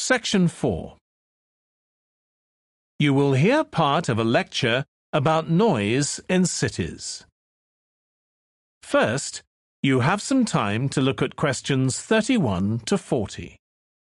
Section 4. You will hear part of a lecture about noise in cities. First, you have some time to look at questions 31 to 40.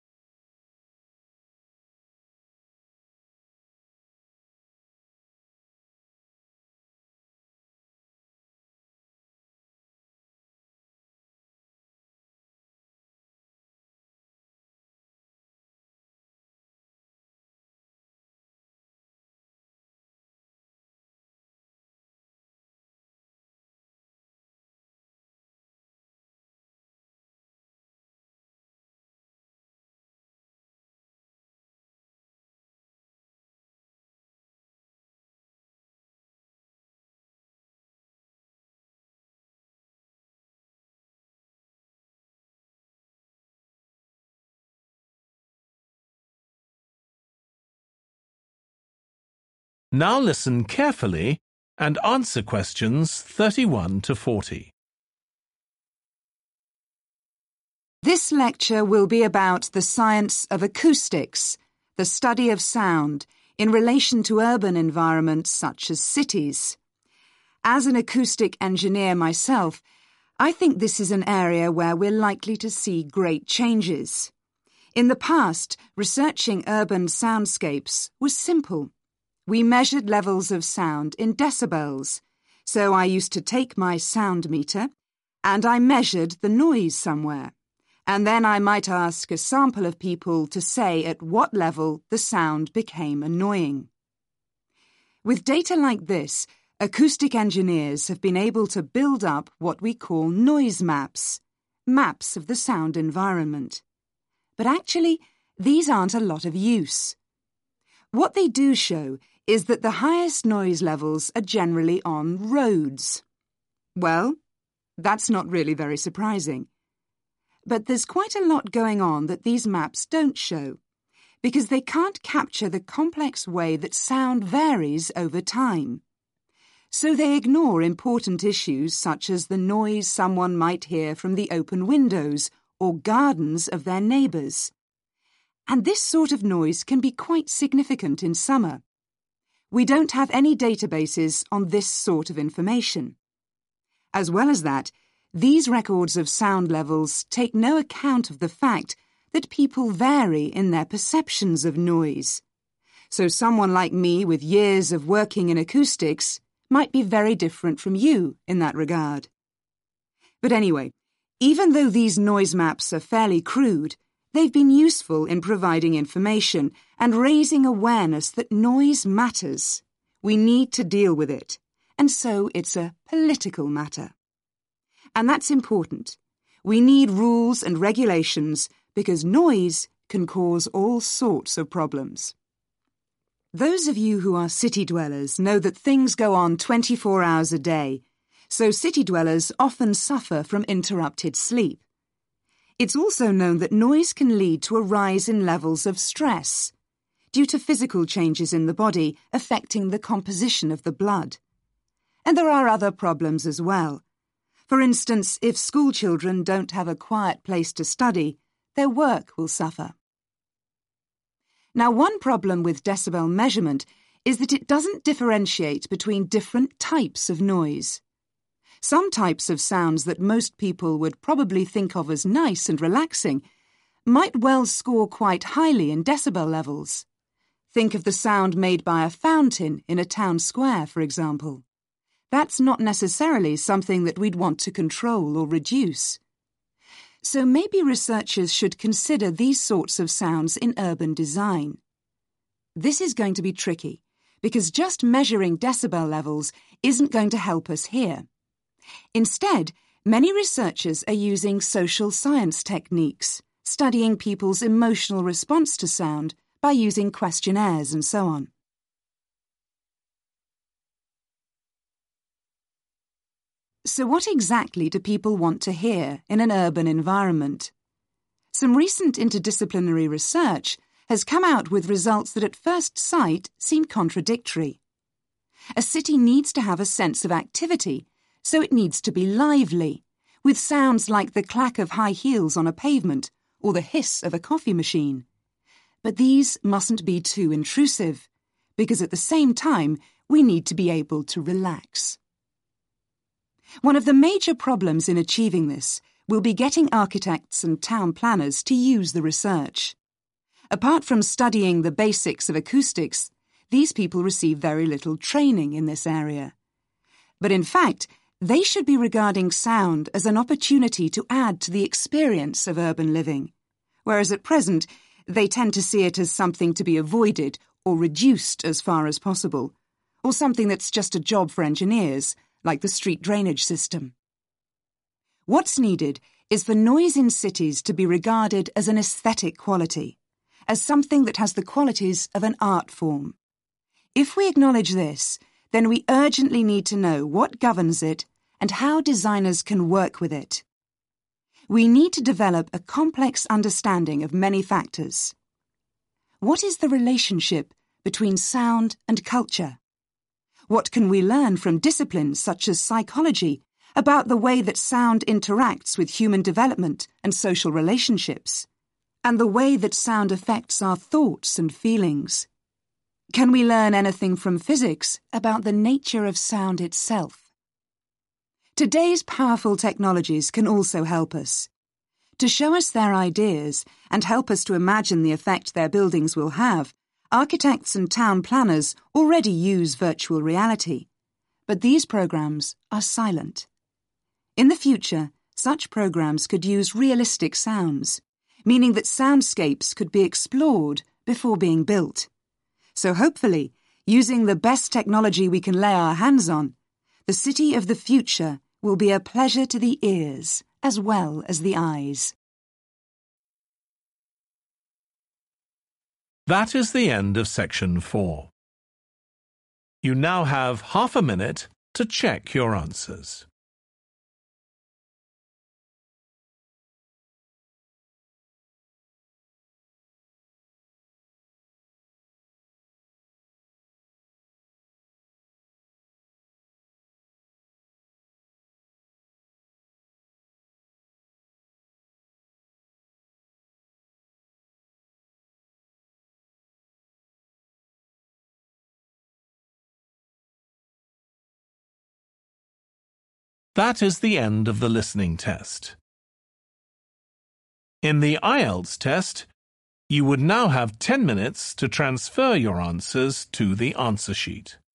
Now listen carefully and answer questions 31 to 40. This lecture will be about the science of acoustics, the study of sound, in relation to urban environments such as cities. As an acoustic engineer myself, I think this is an area where we're likely to see great changes. In the past, researching urban soundscapes was simple. We measured levels of sound in decibels, so I used to take my sound meter and I measured the noise somewhere, and then I might ask a sample of people to say at what level the sound became annoying. With data like this, acoustic engineers have been able to build up what we call noise maps, maps of the sound environment. But actually, these aren't a lot of use. What they do show is that the highest noise levels are generally on roads. Well, that's not really very surprising. But there's quite a lot going on that these maps don't show, because they can't capture the complex way that sound varies over time. So they ignore important issues such as the noise someone might hear from the open windows or gardens of their neighbours. And this sort of noise can be quite significant in summer. We don't have any databases on this sort of information. As well as that, these records of sound levels take no account of the fact that people vary in their perceptions of noise. So someone like me with years of working in acoustics might be very different from you in that regard. But anyway, even though these noise maps are fairly crude, they've been useful in providing information and raising awareness that noise matters. We need to deal with it, and so it's a political matter. And that's important. We need rules and regulations because noise can cause all sorts of problems. Those of you who are city dwellers know that things go on 24 hours a day, so city dwellers often suffer from interrupted sleep. It's also known that noise can lead to a rise in levels of stress due to physical changes in the body affecting the composition of the blood. And there are other problems as well. For instance, if school children don't have a quiet place to study, their work will suffer. Now, one problem with decibel measurement is that it doesn't differentiate between different types of noise. Some types of sounds that most people would probably think of as nice and relaxing might well score quite highly in decibel levels. Think of the sound made by a fountain in a town square, for example. That's not necessarily something that we'd want to control or reduce. So maybe researchers should consider these sorts of sounds in urban design. This is going to be tricky, because just measuring decibel levels isn't going to help us here. Instead, many researchers are using social science techniques, studying people's emotional response to sound by using questionnaires and so on. So what exactly do people want to hear in an urban environment? Some recent interdisciplinary research has come out with results that at first sight seem contradictory. A city needs to have a sense of activity, so it needs to be lively, with sounds like the clack of high heels on a pavement or the hiss of a coffee machine. But these mustn't be too intrusive, because at the same time, we need to be able to relax. One of the major problems in achieving this will be getting architects and town planners to use the research. Apart from studying the basics of acoustics, these people receive very little training in this area. But in fact, they should be regarding sound as an opportunity to add to the experience of urban living, whereas at present, they tend to see it as something to be avoided or reduced as far as possible, or something that's just a job for engineers, like the street drainage system. What's needed is for noise in cities to be regarded as an aesthetic quality, as something that has the qualities of an art form. If we acknowledge this, then we urgently need to know what governs it and how designers can work with it. We need to develop a complex understanding of many factors. What is the relationship between sound and culture? What can we learn from disciplines such as psychology about the way that sound interacts with human development and social relationships, and the way that sound affects our thoughts and feelings? Can we learn anything from physics about the nature of sound itself? Today's powerful technologies can also help us. To show us their ideas and help us to imagine the effect their buildings will have, architects and town planners already use virtual reality, but these programs are silent. In the future, such programs could use realistic sounds, meaning that soundscapes could be explored before being built. So hopefully, using the best technology we can lay our hands on, the city of the future will be a pleasure to the ears as well as the eyes. That is the end of section 4. You now have half a minute to check your answers. That is the end of the listening test. In the IELTS test, you would now have 10 minutes to transfer your answers to the answer sheet.